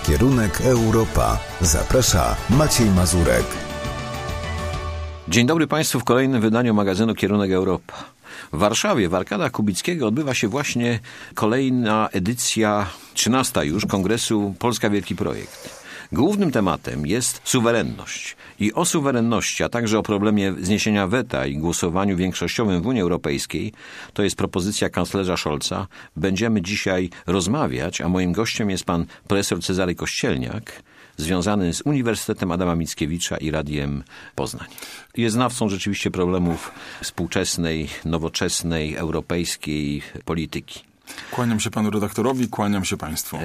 Kierunek Europa. Zaprasza Maciej Mazurek. Dzień dobry Państwu w kolejnym wydaniu magazynu Kierunek Europa. W Warszawie, w Arkadach Kubickiego odbywa się właśnie kolejna edycja, 13. już, Kongresu Polska Wielki Projekt. Głównym tematem jest suwerenność. I o suwerenności, a także o problemie zniesienia weta i głosowaniu większościowym w Unii Europejskiej, to jest propozycja kanclerza Scholza, będziemy dzisiaj rozmawiać, a moim gościem jest pan profesor Cezary Kościelniak, związany z Uniwersytetem Adama Mickiewicza i Radiem Poznań. Jest znawcą rzeczywiście problemów współczesnej, nowoczesnej, europejskiej polityki. Kłaniam się panu redaktorowi, kłaniam się państwu.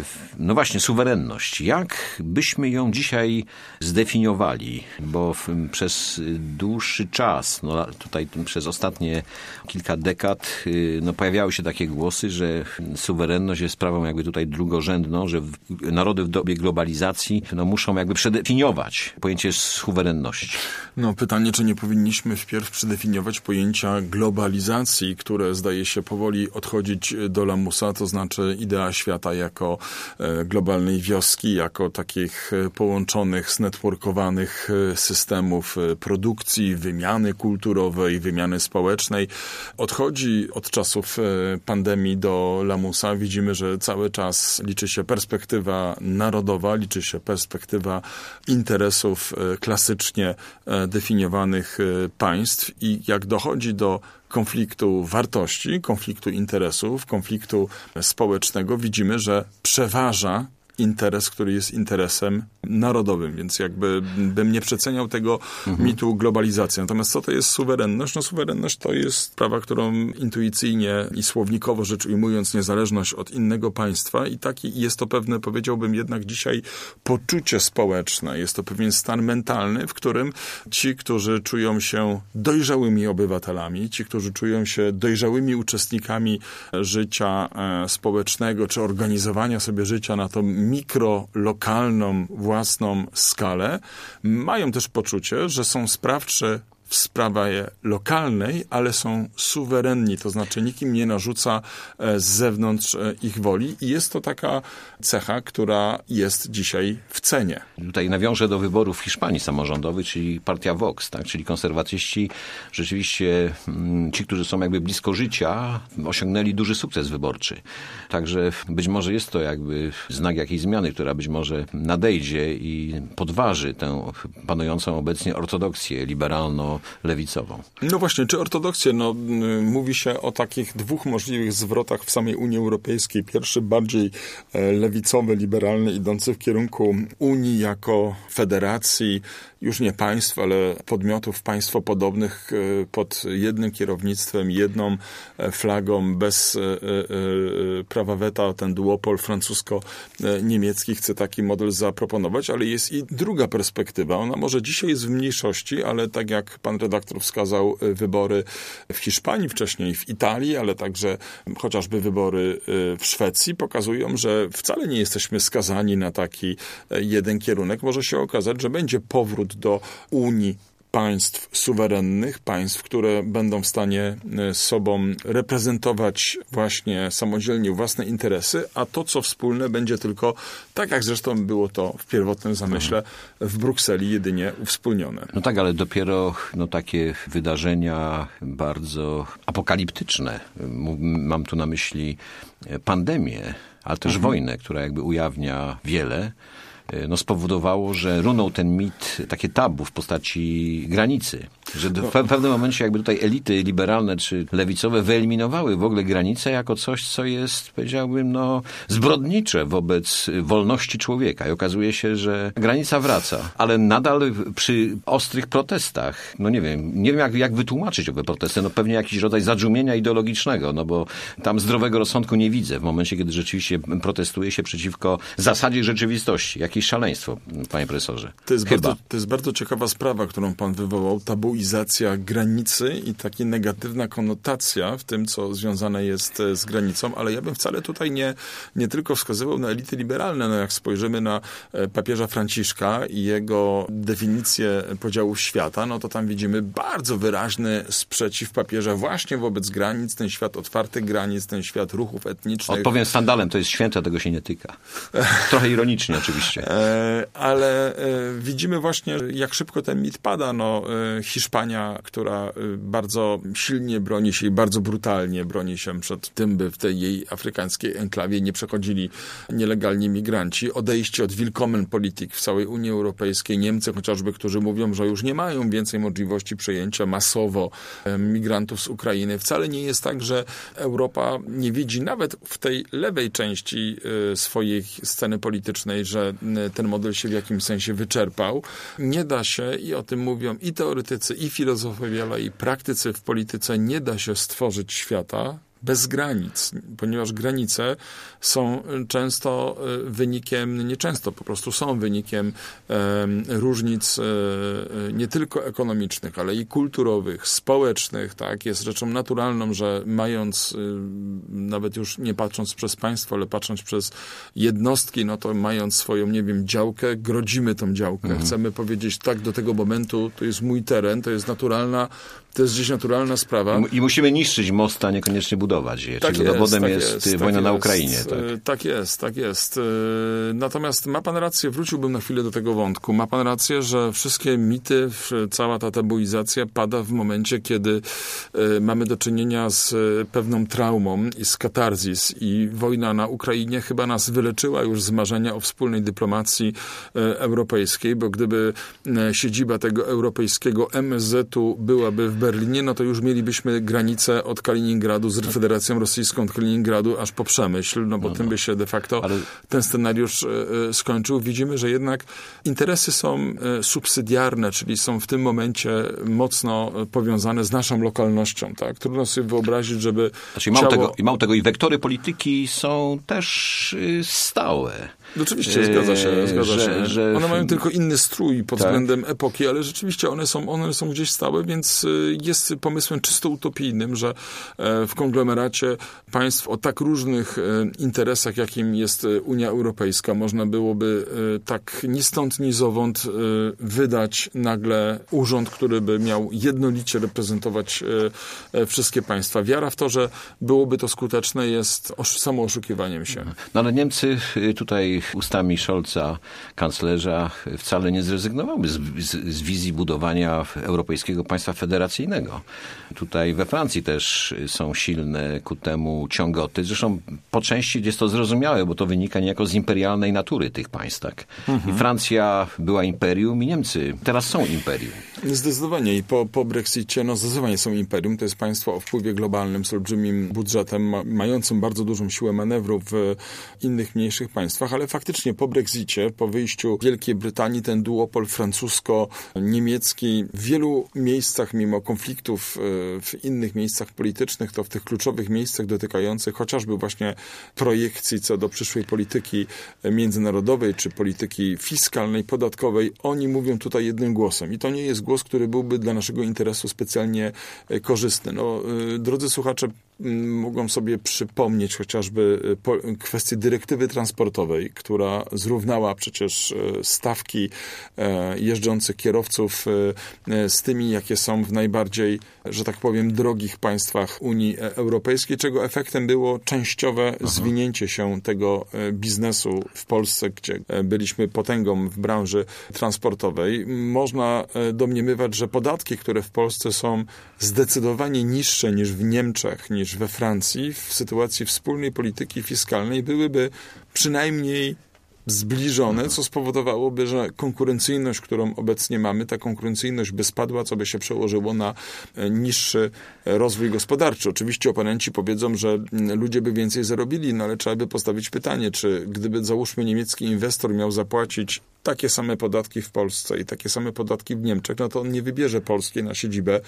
No właśnie, suwerenność. Jak byśmy ją dzisiaj zdefiniowali? Bo przez dłuższy czas, tutaj przez ostatnie kilka dekad, pojawiały się takie głosy, że suwerenność jest sprawą jakby tutaj drugorzędną, że narody w dobie globalizacji muszą jakby przedefiniować pojęcie suwerenności. Pytanie, czy nie powinniśmy wpierw przedefiniować pojęcia globalizacji, które zdaje się powoli odchodzić do lamusa, to znaczy idea świata jako globalnej wioski, jako takich połączonych, znetworkowanych systemów produkcji, wymiany kulturowej, wymiany społecznej. Odchodzi od czasów pandemii do lamusa. Widzimy, że cały czas liczy się perspektywa narodowa, liczy się perspektywa interesów klasycznie definiowanych państw i jak dochodzi do konfliktu wartości, konfliktu interesów, konfliktu społecznego, widzimy, że przeważa interes, który jest interesem narodowym, więc jakby bym nie przeceniał tego mitu globalizacji. Natomiast co to jest suwerenność? Suwerenność to jest sprawa, którą intuicyjnie i słownikowo rzecz ujmując niezależność od innego państwa i taki jest to pewne, powiedziałbym jednak dzisiaj, poczucie społeczne. Jest to pewien stan mentalny, w którym ci, którzy czują się dojrzałymi obywatelami, ci, którzy czują się dojrzałymi uczestnikami życia społecznego, czy organizowania sobie życia na to mikrolokalną, własną skalę, mają też poczucie, że są sprawczy w sprawie lokalnej, ale są suwerenni, to znaczy nikim nie narzuca z zewnątrz ich woli i jest to taka cecha, która jest dzisiaj w cenie. Tutaj nawiążę do wyborów w Hiszpanii samorządowych, czyli partia Vox, tak? Czyli konserwatyści, rzeczywiście ci, którzy są jakby blisko życia, osiągnęli duży sukces wyborczy. Także być może jest to jakby znak jakiejś zmiany, która być może nadejdzie i podważy tę panującą obecnie ortodoksję liberalno-lewicową. Właśnie, czy ortodoksję? Mówi się o takich dwóch możliwych zwrotach w samej Unii Europejskiej. Pierwszy bardziej lewicowy, liberalny, idący w kierunku Unii jako federacji, już nie państw, ale podmiotów państwopodobnych pod jednym kierownictwem, jedną flagą, bez prawa weta. Ten duopol francusko-niemiecki chce taki model zaproponować, ale jest i druga perspektywa. Ona może dzisiaj jest w mniejszości, ale tak jak pan redaktor wskazał, wybory w Hiszpanii, wcześniej w Italii, ale także chociażby wybory w Szwecji pokazują, że wcale nie jesteśmy skazani na taki jeden kierunek. Może się okazać, że będzie powrót do Unii państw suwerennych, państw, które będą w stanie sobą reprezentować właśnie samodzielnie własne interesy, a to, co wspólne, będzie tylko, tak jak zresztą było to w pierwotnym zamyśle, w Brukseli jedynie uwspólnione. Tak, ale dopiero takie wydarzenia bardzo apokaliptyczne, mam tu na myśli pandemię, ale też wojnę, która jakby ujawnia wiele, spowodowało, że runął ten mit, takie tabu w postaci granicy. Że w pewnym momencie jakby tutaj elity liberalne czy lewicowe wyeliminowały w ogóle granicę jako coś, co jest, powiedziałbym, zbrodnicze wobec wolności człowieka. I okazuje się, że granica wraca, ale nadal przy ostrych protestach, nie wiem jak wytłumaczyć owe protesty, pewnie jakiś rodzaj zadżumienia ideologicznego, bo tam zdrowego rozsądku nie widzę w momencie, kiedy rzeczywiście protestuje się przeciwko zasadzie rzeczywistości, jakim jakieś szaleństwo, panie profesorze. To jest bardzo ciekawa sprawa, którą pan wywołał. Tabuizacja granicy i taka negatywna konotacja w tym, co związane jest z granicą, ale ja bym wcale tutaj nie tylko wskazywał na elity liberalne. No jak spojrzymy na papieża Franciszka i jego definicję podziałów świata, no to tam widzimy bardzo wyraźny sprzeciw papieża właśnie wobec granic, ten świat otwartych granic, ten świat ruchów etnicznych. Odpowiem skandalem, to jest święte, tego się nie tyka. Trochę ironicznie oczywiście. Ale widzimy właśnie, jak szybko ten mit pada. No, Hiszpania, która bardzo silnie broni się i bardzo brutalnie broni się przed tym, by w tej jej afrykańskiej enklawie nie przechodzili nielegalni migranci. Odejście od Willkommenpolitik w całej Unii Europejskiej. Niemcy chociażby, którzy mówią, że już nie mają więcej możliwości przejęcia masowo migrantów z Ukrainy. Wcale nie jest tak, że Europa nie widzi nawet w tej lewej części swojej sceny politycznej, że ten model się w jakimś sensie wyczerpał. Nie da się, i o tym mówią i teoretycy, i filozofowie, ale i praktycy w polityce, nie da się stworzyć świata bez granic, ponieważ granice są często wynikiem, nie często, po prostu są wynikiem różnic nie tylko ekonomicznych, ale i kulturowych, społecznych, tak? Jest rzeczą naturalną, że mając, nawet już nie patrząc przez państwo, ale patrząc przez jednostki, no to mając swoją, nie wiem, działkę, grodzimy tą działkę. Chcemy powiedzieć, tak, do tego momentu to jest mój teren, to jest naturalna, to jest gdzieś naturalna sprawa. I musimy niszczyć most, a niekoniecznie budować je. Tak Czyli dowodem jest wojna na Ukrainie. Tak jest. Natomiast ma pan rację, wróciłbym na chwilę do tego wątku. Ma pan rację, że wszystkie mity, cała ta tabuizacja pada w momencie, kiedy mamy do czynienia z pewną traumą i z katarzis. I wojna na Ukrainie chyba nas wyleczyła już z marzenia o wspólnej dyplomacji europejskiej, bo gdyby siedziba tego europejskiego MSZ-u byłaby w Berlinie, no to już mielibyśmy granicę od Kaliningradu z Federacją Rosyjską, od Kaliningradu aż po Przemyśl, no bo tym by się de facto ten scenariusz skończył. Widzimy, że jednak interesy są subsydiarne, czyli są w tym momencie mocno powiązane z naszą lokalnością. Tak? Trudno sobie wyobrazić, żeby mało tego, i wektory polityki są też stałe. Oczywiście, zgadza się. One mają tylko inny strój pod względem epoki, ale rzeczywiście one są gdzieś stałe, więc jest pomysłem czysto utopijnym, że w konglomeracie państw o tak różnych interesach, jakim jest Unia Europejska, można byłoby tak ni stąd, ni zowąd wydać nagle urząd, który by miał jednolicie reprezentować wszystkie państwa. Wiara w to, że byłoby to skuteczne, jest samo oszukiwaniem się. No ale Niemcy tutaj ustami Scholza, kanclerza, wcale nie zrezygnowały z wizji budowania europejskiego państwa federacyjnego. Tutaj we Francji też są silne ku temu ciągoty. Zresztą po części jest to zrozumiałe, bo to wynika niejako z imperialnej natury tych państw. Tak? I Francja była imperium i Niemcy teraz są imperium. Zdecydowanie i po Brexicie zdecydowanie są imperium. To jest państwo o wpływie globalnym z olbrzymim budżetem, mającym bardzo dużą siłę manewru w innych mniejszych państwach, ale faktycznie po Brexicie, po wyjściu Wielkiej Brytanii, ten duopol francusko-niemiecki w wielu miejscach, mimo konfliktów w innych miejscach politycznych, to w tych kluczowych miejscach dotykających chociażby właśnie projekcji co do przyszłej polityki międzynarodowej, czy polityki fiskalnej, podatkowej, oni mówią tutaj jednym głosem. I to nie jest głos, który byłby dla naszego interesu specjalnie korzystny. Drodzy słuchacze, mogą sobie przypomnieć chociażby kwestię dyrektywy transportowej, która zrównała przecież stawki jeżdżących kierowców z tymi, jakie są w najbardziej, że tak powiem, drogich państwach Unii Europejskiej, czego efektem było częściowe zwinięcie się tego biznesu w Polsce, gdzie byliśmy potęgą w branży transportowej. Można domniemywać, że podatki, które w Polsce są zdecydowanie niższe niż w Niemczech, niż we Francji, w sytuacji wspólnej polityki fiskalnej byłyby przynajmniej zbliżone, co spowodowałoby, że konkurencyjność, którą obecnie mamy, ta konkurencyjność by spadła, co by się przełożyło na niższy rozwój gospodarczy. Oczywiście oponenci powiedzą, że ludzie by więcej zarobili, no ale trzeba by postawić pytanie, czy gdyby, załóżmy, niemiecki inwestor miał zapłacić takie same podatki w Polsce i takie same podatki w Niemczech, no to on nie wybierze Polski na siedzibę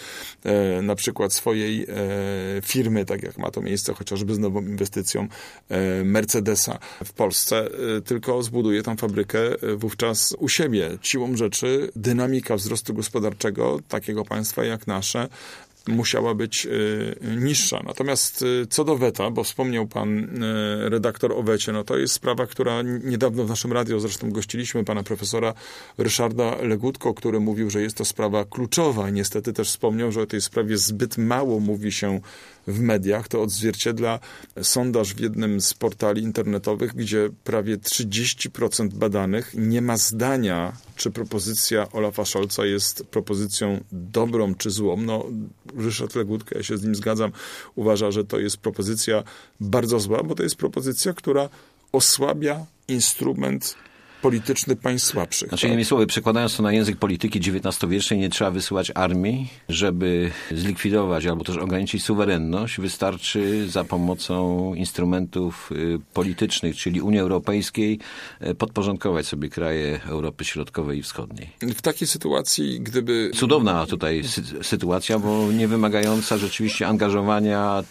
na przykład swojej firmy, tak jak ma to miejsce chociażby z nową inwestycją Mercedesa w Polsce, tylko zbuduje tam fabrykę wówczas u siebie. Siłą rzeczy dynamika wzrostu gospodarczego takiego państwa jak nasze musiała być niższa. Natomiast co do weta, bo wspomniał pan redaktor o wecie, no to jest sprawa, która niedawno w naszym radiu zresztą gościliśmy pana profesora Ryszarda Legutko, który mówił, że jest to sprawa kluczowa. Niestety też wspomniał, że o tej sprawie zbyt mało mówi się w mediach. To odzwierciedla sondaż w jednym z portali internetowych, gdzie prawie 30% badanych nie ma zdania, czy propozycja Olafa Scholza jest propozycją dobrą czy złą. No, Ryszard Legutko, ja się z nim zgadzam, uważa, że to jest propozycja bardzo zła, bo to jest propozycja, która osłabia instrument polityczny państw słabszych. Znaczy, innymi słowy, przekładając to na język polityki XIX-wiecznej, nie trzeba wysyłać armii, żeby zlikwidować albo też ograniczyć suwerenność. Wystarczy za pomocą instrumentów politycznych, czyli Unii Europejskiej, podporządkować sobie kraje Europy Środkowej i Wschodniej. W takiej sytuacji, gdyby... Cudowna tutaj sytuacja, bo nie wymagająca rzeczywiście angażowania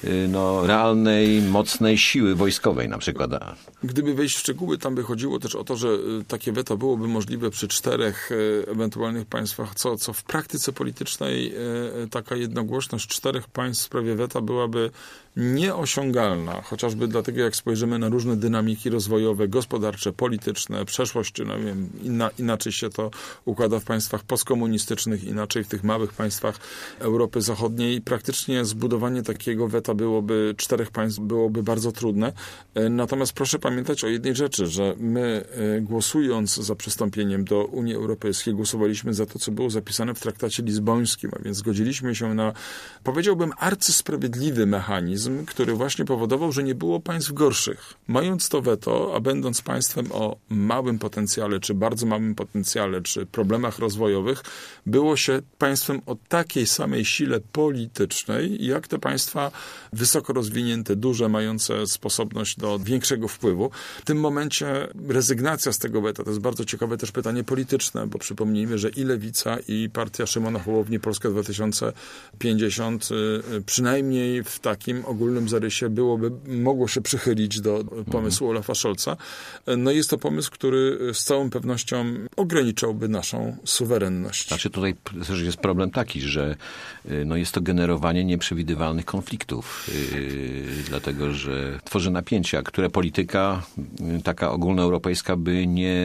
realnej, mocnej siły wojskowej na przykład. Gdyby wejść w szczegóły, tam by chodziło też o to, że takie weto byłoby możliwe przy 4 ewentualnych państwach, co w praktyce politycznej taka jednogłośność 4 państw w sprawie weta byłaby nieosiągalna, chociażby dlatego, jak spojrzymy na różne dynamiki rozwojowe, gospodarcze, polityczne, przeszłość, inaczej się to układa w państwach postkomunistycznych, inaczej w tych małych państwach Europy Zachodniej. Praktycznie zbudowanie takiego weta 4 państw byłoby bardzo trudne. Natomiast proszę pamiętać o jednej rzeczy, że my głosując za przystąpieniem do Unii Europejskiej, głosowaliśmy za to, co było zapisane w traktacie lizbońskim, a więc zgodziliśmy się na, powiedziałbym, arcysprawiedliwy mechanizm, który właśnie powodował, że nie było państw gorszych. Mając to weto, a będąc państwem o małym potencjale, czy bardzo małym potencjale, czy problemach rozwojowych, było się państwem o takiej samej sile politycznej, jak te państwa wysoko rozwinięte, duże, mające sposobność do większego wpływu. W tym momencie rezygnacja z tego weta, to jest bardzo ciekawe też pytanie polityczne, bo przypomnijmy, że i Lewica, i partia Szymona Hołowni Polska 2050 przynajmniej w takim ogólnym zarysie mogło się przychylić do pomysłu Olafa Scholza. No jest to pomysł, który z całą pewnością ograniczałby naszą suwerenność. Znaczy tutaj też jest problem taki, że jest to generowanie nieprzewidywalnych konfliktów, dlatego że tworzy napięcia, które polityka taka ogólnoeuropejska by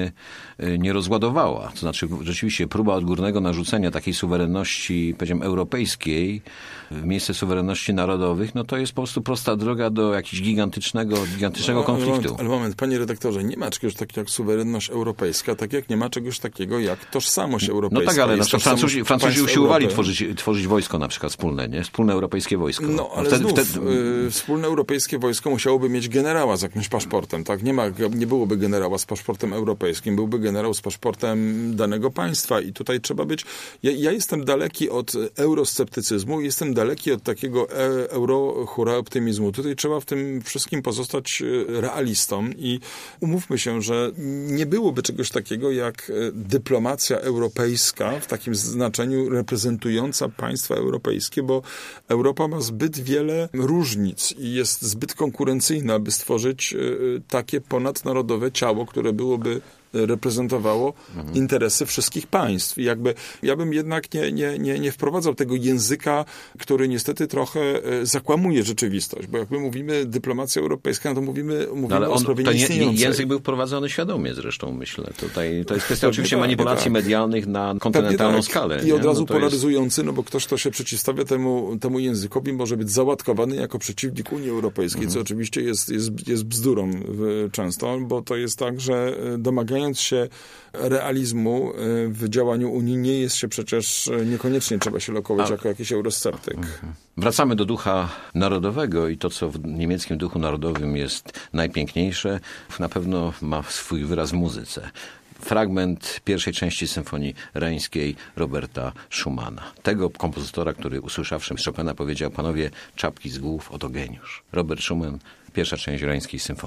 nie rozładowała. To znaczy rzeczywiście próba odgórnego narzucenia takiej suwerenności, powiedziałem, europejskiej w miejsce suwerenności narodowych, no to jest po prostu prosta droga do jakiegoś gigantycznego konfliktu. Ale moment, panie redaktorze, nie ma czegoś takiego jak suwerenność europejska, tak jak nie ma czegoś takiego jak tożsamość europejska. No tak, ale Francuzi usiłowali tworzyć wojsko na przykład wspólne, nie? Wspólne europejskie wojsko. No, ale wspólne europejskie wojsko musiałoby mieć generała z jakimś paszportem, tak? Nie byłoby generała z paszportem europejskim, byłby generał z paszportem danego państwa i tutaj trzeba być... Ja jestem daleki od eurosceptycyzmu, jestem daleki od takiego hura optymizmu. Tutaj trzeba w tym wszystkim pozostać realistą i umówmy się, że nie byłoby czegoś takiego jak dyplomacja europejska w takim znaczeniu reprezentująca państwa europejskie, bo Europa ma zbyt wiele różnic i jest zbyt konkurencyjna, by stworzyć takie ponadnarodowe ciało, które byłoby reprezentowało interesy wszystkich państw. I ja bym jednak nie wprowadzał tego języka, który niestety trochę zakłamuje rzeczywistość, bo jak my mówimy dyplomacja europejska, no to mówimy o sprawie nieistniejącej. Język był wprowadzony świadomie zresztą, myślę. Tutaj to jest kwestia oczywiście manipulacji medialnych na kontynentalną skalę. I od razu polaryzujący, no bo ktoś, kto się przeciwstawia temu językowi, może być załatkowany jako przeciwnik Unii Europejskiej, co oczywiście jest bzdurą często, bo to jest tak, że domagając się realizmu w działaniu Unii nie jest się przecież niekoniecznie trzeba się lokować jako jakiś eurosceptyk. Wracamy do ducha narodowego i to, co w niemieckim duchu narodowym jest najpiękniejsze, na pewno ma swój wyraz w muzyce. Fragment pierwszej części symfonii reńskiej Roberta Schumana. Tego kompozytora, który usłyszawszy Chopina powiedział: panowie, czapki z głów, oto geniusz. Robert Schumann, pierwsza część reńskiej symfonii.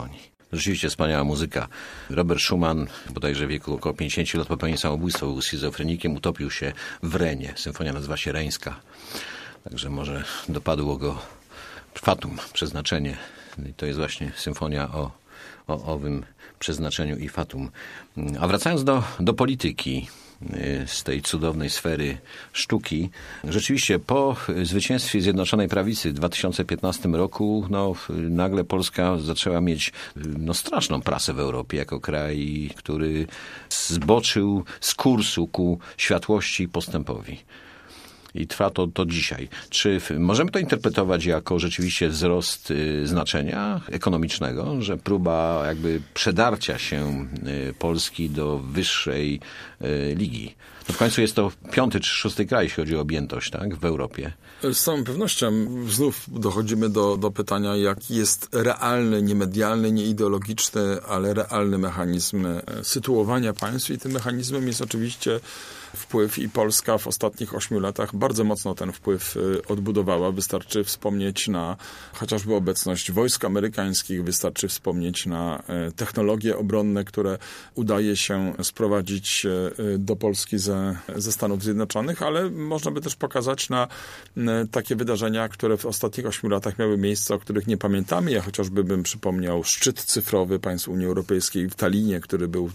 Rzeczywiście wspaniała muzyka. Robert Schumann, bodajże w wieku około 50 lat popełnił samobójstwo, był schizofrenikiem, utopił się w Renie. Symfonia nazywa się Reńska. Także może dopadło go fatum, przeznaczenie. I to jest właśnie symfonia o owym przeznaczeniu i fatum. A wracając do polityki, z tej cudownej sfery sztuki. Rzeczywiście po zwycięstwie Zjednoczonej Prawicy w 2015 roku nagle Polska zaczęła mieć straszną prasę w Europie jako kraj, który zboczył z kursu ku światłości i postępowi. I trwa to dzisiaj. Czy możemy to interpretować jako rzeczywiście wzrost znaczenia ekonomicznego, że próba jakby przedarcia się Polski do wyższej ligi? W końcu jest to 5. czy 6. kraj, jeśli chodzi o objętość, tak, w Europie. Z całą pewnością znów dochodzimy do pytania, jaki jest realny, nie medialny, nie ideologiczny, ale realny mechanizm sytuowania państw i tym mechanizmem jest oczywiście wpływ i Polska w ostatnich 8 latach bardzo mocno ten wpływ odbudowała. Wystarczy wspomnieć na chociażby obecność wojsk amerykańskich, wystarczy wspomnieć na technologie obronne, które udaje się sprowadzić do Polski ze Stanów Zjednoczonych, ale można by też pokazać na takie wydarzenia, które w ostatnich 8 latach miały miejsce, o których nie pamiętamy. Ja chociażby bym przypomniał szczyt cyfrowy państw Unii Europejskiej w Tallinie, który był w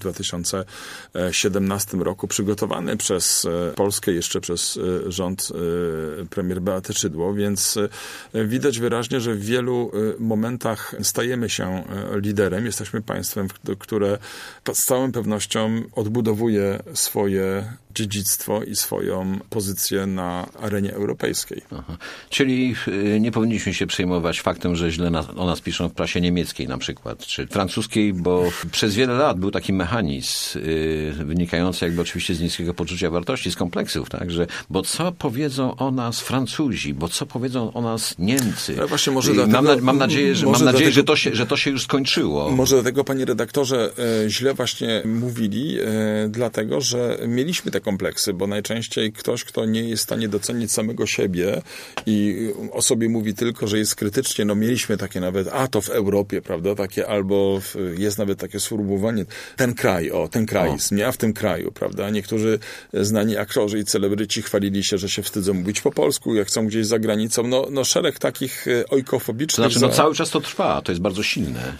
2017 roku przygotowany przez Polskę, jeszcze przez rząd premier Beaty Szydło, więc widać wyraźnie, że w wielu momentach stajemy się liderem. Jesteśmy państwem, które z całą pewnością odbudowuje swoje dziedzictwo i swoją pozycję na arenie europejskiej. Aha. Czyli nie powinniśmy się przejmować faktem, że źle o nas piszą w prasie niemieckiej na przykład, czy francuskiej, bo przez wiele lat był taki mechanizm wynikający jakby oczywiście z niskiego poczucia wartości, z kompleksów, tak, że bo co powiedzą o nas Francuzi, bo co powiedzą o nas Niemcy. Ale właśnie może dlatego, mam nadzieję, że to się już skończyło. Może dlatego, panie redaktorze, źle właśnie mówili, dlatego, że mieliśmy te kompleksy, bo najczęściej ktoś, kto nie jest w stanie docenić samego siebie i o sobie mówi tylko, że jest krytycznie, mieliśmy takie nawet, to w Europie, prawda, takie, albo jest nawet takie sformułowanie, ten kraj, ja w tym kraju, prawda, niektórzy znani aktorzy i celebryci chwalili się, że się wstydzą mówić po polsku, jak chcą gdzieś za granicą, szereg takich ojkofobicznych. To znaczy, cały czas to trwa, to jest bardzo silne.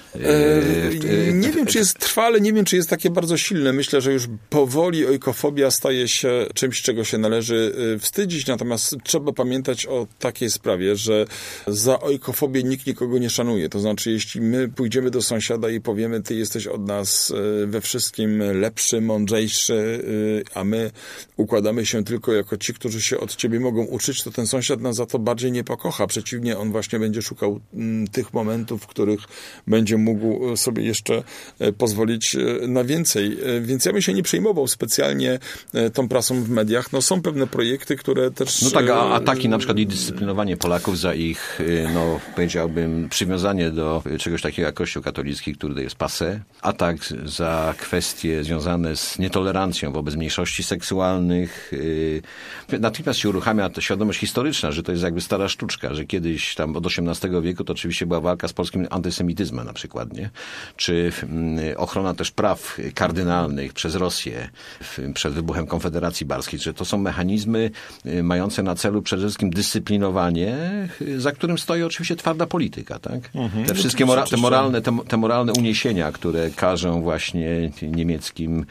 Nie wiem, czy jest trwale, nie wiem, czy jest takie bardzo silne. Myślę, że już powoli ojkofobia staje się czymś, czego się należy wstydzić, natomiast trzeba pamiętać o takiej sprawie, że za ojkofobię nikt nikogo nie szanuje. To znaczy, jeśli my pójdziemy do sąsiada i powiemy, ty jesteś od nas we wszystkim lepszy, mądrzejszy, a my układamy się tylko jako ci, którzy się od ciebie mogą uczyć, to ten sąsiad nas za to bardziej nie pokocha. Przeciwnie, on właśnie będzie szukał tych momentów, w których będzie mógł sobie jeszcze pozwolić na więcej. Więc ja bym się nie przejmował specjalnie tą prasą w mediach. Są pewne projekty, które też... a ataki na przykład i dyscyplinowanie Polaków za ich, powiedziałbym, przywiązanie do czegoś takiego jak Kościół katolicki, który jest passé. Atak za kwestie związane z nietolerancją wobec mniejszości seksualnych. Natychmiast się uruchamia ta świadomość historyczna, że to jest jakby stara sztuczka, że kiedyś tam od XVIII wieku to oczywiście była walka z polskim antysemityzmem na przykład, nie? Czy ochrona też praw kardynalnych przez Rosję przed wybuchem Konfederacji Barskiej, że to są mechanizmy mające na celu przede wszystkim dyscyplinowanie, za którym stoi oczywiście twarda polityka, tak? Te wszystkie te moralne uniesienia, które każą właśnie niemieckim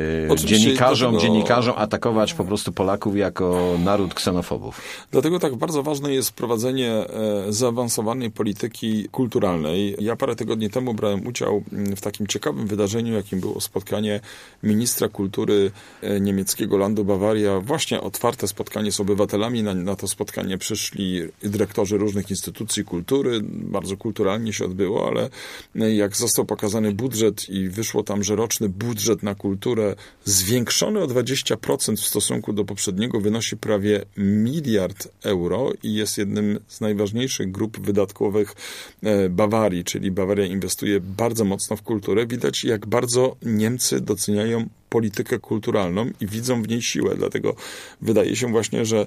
dziennikarzom atakować po prostu Polaków jako naród ksenofobów. Dlatego tak bardzo ważne jest prowadzenie zaawansowanej polityki kulturalnej. Ja parę tygodni temu brałem udział w takim ciekawym wydarzeniu, jakim było spotkanie ministra kultury niemieckiego Landu Bawaria. Właśnie otwarte spotkanie z obywatelami. Na to spotkanie przyszli dyrektorzy różnych instytucji kultury. Bardzo kulturalnie się odbyło, ale jak został pokazany budżet i wyszło tam, że roczny budżet na kulturę zwiększony o 20% w stosunku do poprzedniego wynosi prawie 1 miliard euro i jest jednym z najważniejszych grup wydatkowych Bawarii, czyli Bawaria inwestuje bardzo mocno w kulturę. Widać, jak bardzo Niemcy doceniają politykę kulturalną i widzą w niej siłę. Dlatego wydaje się właśnie, że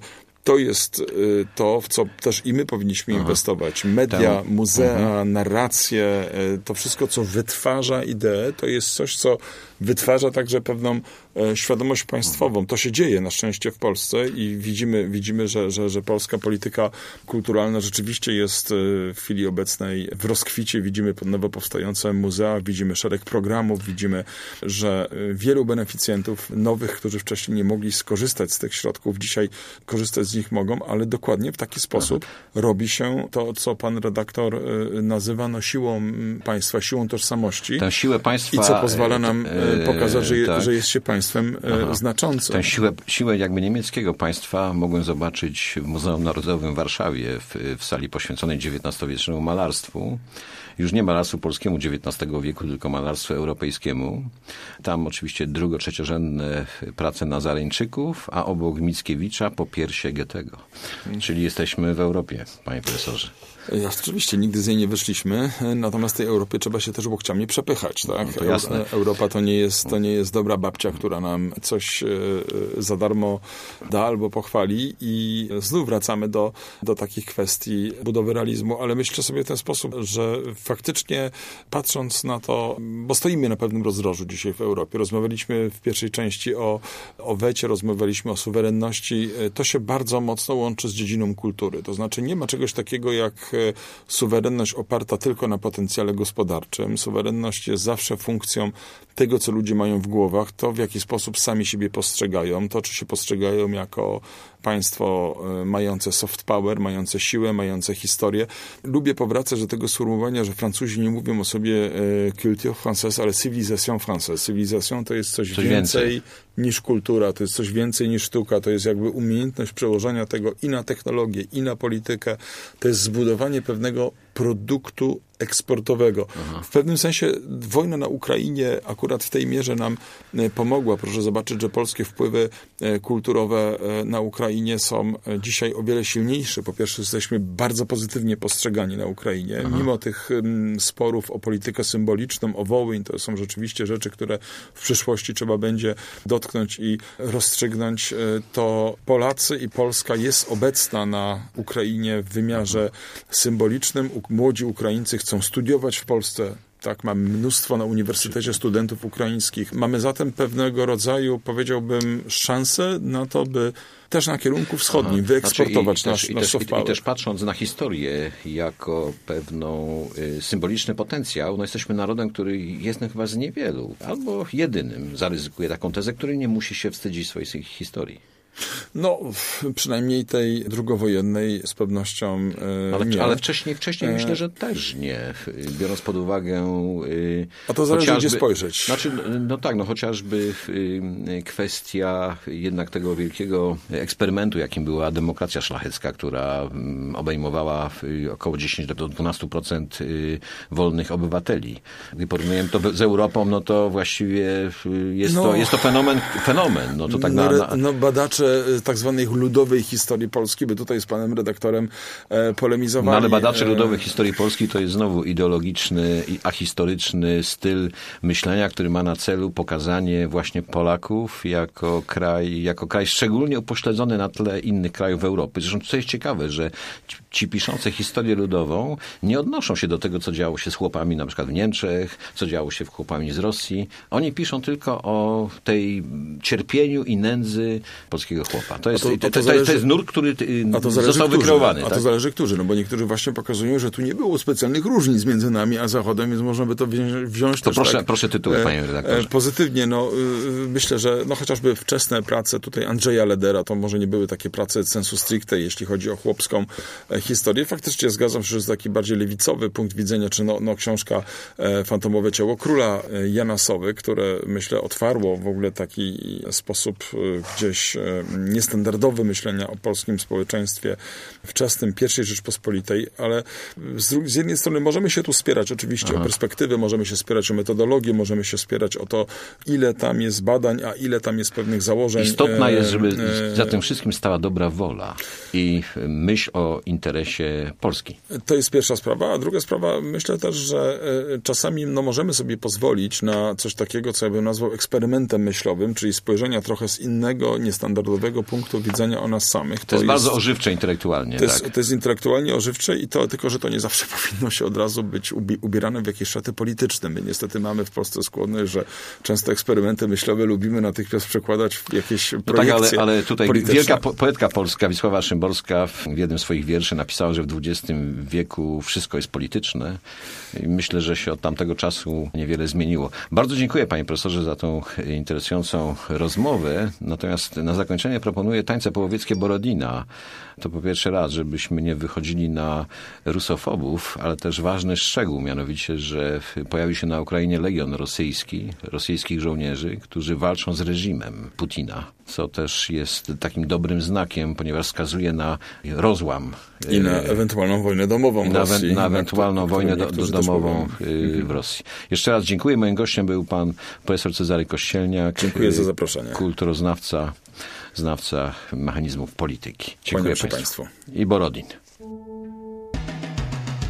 To jest to, w co też i my powinniśmy inwestować. Media, muzea, narracje, to wszystko, co wytwarza ideę, to jest coś, co wytwarza także pewną świadomość państwową. To się dzieje na szczęście w Polsce i widzimy, że polska polityka kulturalna rzeczywiście jest w chwili obecnej w rozkwicie. Widzimy nowo powstające muzea, widzimy szereg programów, widzimy, że wielu beneficjentów nowych, którzy wcześniej nie mogli skorzystać z tych środków, dzisiaj korzystać z nich mogą, ale dokładnie w taki sposób robi się to, co pan redaktor nazywa siłą państwa, siłą tożsamości. Tę siłę państwa... I co pozwala nam pokazać, że jest się państwem znaczącym. Tę siłę jakby niemieckiego państwa mogłem zobaczyć w Muzeum Narodowym w Warszawie, w sali poświęconej XIX-wiecznemu malarstwu. Już nie malarstwu polskiemu XIX wieku, tylko malarstwu europejskiemu. Tam oczywiście trzeciorzędne prace Nazareńczyków, a obok Mickiewicza popiersie Goethego. Czyli jesteśmy w Europie, panie profesorze. Oczywiście, nigdy z niej nie wyszliśmy, natomiast tej Europy trzeba się też łokciami przepychać, tak? No to jasne. Europa to nie jest dobra babcia, która nam coś za darmo da albo pochwali i znów wracamy do takich kwestii budowy realizmu, ale myślę sobie w ten sposób, że faktycznie patrząc na to, bo stoimy na pewnym rozdrożu dzisiaj w Europie, rozmawialiśmy w pierwszej części o wecie, rozmawialiśmy o suwerenności, to się bardzo mocno łączy z dziedziną kultury, to znaczy nie ma czegoś takiego jak suwerenność oparta tylko na potencjale gospodarczym. Suwerenność jest zawsze funkcją tego, co ludzie mają w głowach, to w jaki sposób sami siebie postrzegają, to czy się postrzegają jako państwo mające soft power, mające siłę, mające historię. Lubię powracać do tego sformułowania, że Francuzi nie mówią o sobie culture française, ale civilisation française. Civilisation to jest coś więcej niż kultura, to jest coś więcej niż sztuka, to jest jakby umiejętność przełożenia tego i na technologię, i na politykę. To jest zbudowanie pewnego produktu eksportowego. W pewnym sensie wojna na Ukrainie akurat w tej mierze nam pomogła. Proszę zobaczyć, że polskie wpływy kulturowe na Ukrainie są dzisiaj o wiele silniejsze. Po pierwsze, jesteśmy bardzo pozytywnie postrzegani na Ukrainie. Mimo tych sporów o politykę symboliczną, o Wołyń, to są rzeczywiście rzeczy, które w przyszłości trzeba będzie dotknąć i rozstrzygnąć, to Polacy i Polska jest obecna na Ukrainie w wymiarze symbolicznym. Młodzi Ukraińcy chcą studiować w Polsce. Tak, mamy mnóstwo na uniwersytecie studentów ukraińskich. Mamy zatem pewnego rodzaju, powiedziałbym, szansę na to, by też na kierunku wschodnim wyeksportować nasz soft power. I też patrząc na historię jako pewną symboliczny potencjał, jesteśmy narodem, który jest chyba z niewielu, albo jedynym, zaryzykuję taką tezę, który nie musi się wstydzić swojej historii. Przynajmniej tej drugowojennej z pewnością nie. Ale wcześniej myślę, że też nie. Biorąc pod uwagę... A to zależy, gdzie spojrzeć. Chociażby kwestia jednak tego wielkiego eksperymentu, jakim była demokracja szlachecka, która obejmowała około 10 do 12% wolnych obywateli. Gdy porównujemy to z Europą, to właściwie jest to fenomen. Badacze tak zwanej ludowej historii Polski, by tutaj z panem redaktorem polemizowali. Ale badacze ludowej historii Polski to jest znowu ideologiczny i ahistoryczny styl myślenia, który ma na celu pokazanie właśnie Polaków jako kraj szczególnie upośledzony na tle innych krajów Europy. Zresztą co jest ciekawe, że ci piszący historię ludową nie odnoszą się do tego, co działo się z chłopami na przykład w Niemczech, co działo się z chłopami z Rosji. Oni piszą tylko o tej cierpieniu i nędzy polskiego chłopa. To jest nurt, który został wykreowany. A to zależy którzy, bo niektórzy właśnie pokazują, że tu nie było specjalnych różnic między nami a Zachodem, więc można by to wziąć to też proszę tytuły, panie redaktorze. Pozytywnie, myślę, że chociażby wczesne prace tutaj Andrzeja Ledera, to może nie były takie prace sensu stricte, jeśli chodzi o chłopską historię. Faktycznie zgadzam się, że jest taki bardziej lewicowy punkt widzenia, czy książka Fantomowe ciało króla Jana Sowy, które myślę otwarło w ogóle taki sposób gdzieś niestandardowy myślenia o polskim społeczeństwie wczesnym, pierwszej Rzeczpospolitej, ale z jednej strony możemy się tu spierać oczywiście o perspektywy, możemy się spierać o metodologię, możemy się spierać o to, ile tam jest badań, a ile tam jest pewnych założeń. Istotna jest, żeby za tym wszystkim stała dobra wola i myśl o interesie Polski. To jest pierwsza sprawa, a druga sprawa, myślę też, że czasami możemy sobie pozwolić na coś takiego, co ja bym nazwał eksperymentem myślowym, czyli spojrzenia trochę z innego, niestandardowego narodowego punktu widzenia o nas samych. To jest bardzo ożywcze intelektualnie. To jest intelektualnie ożywcze i tylko, że to nie zawsze powinno się od razu być ubierane w jakieś szaty polityczne. My niestety mamy w Polsce skłonność, że często eksperymenty myślowe lubimy natychmiast przekładać w jakieś projekcje tak, ale tutaj polityczne. wielka poetka polska Wisława Szymborska w jednym z swoich wierszy napisała, że w XX wieku wszystko jest polityczne i myślę, że się od tamtego czasu niewiele zmieniło. Bardzo dziękuję, panie profesorze, za tą interesującą rozmowę. Natomiast na zakończenie proponuję tańce połowieckie Borodina. To po pierwszy raz, żebyśmy nie wychodzili na rusofobów, ale też ważny szczegół, mianowicie, że pojawił się na Ukrainie legion rosyjskich żołnierzy, którzy walczą z reżimem Putina, co też jest takim dobrym znakiem, ponieważ wskazuje na rozłam. I na ewentualną wojnę domową w Rosji. Na ewentualną wojnę domową w Rosji. Jeszcze raz dziękuję. Moim gościem był pan profesor Cezary Kościelniak. Dziękuję za zaproszenie. Kulturoznawca, znawca mechanizmów polityki. Dziękuję państwu. I Borodin.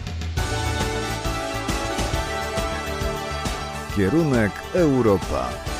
Kierunek Europa.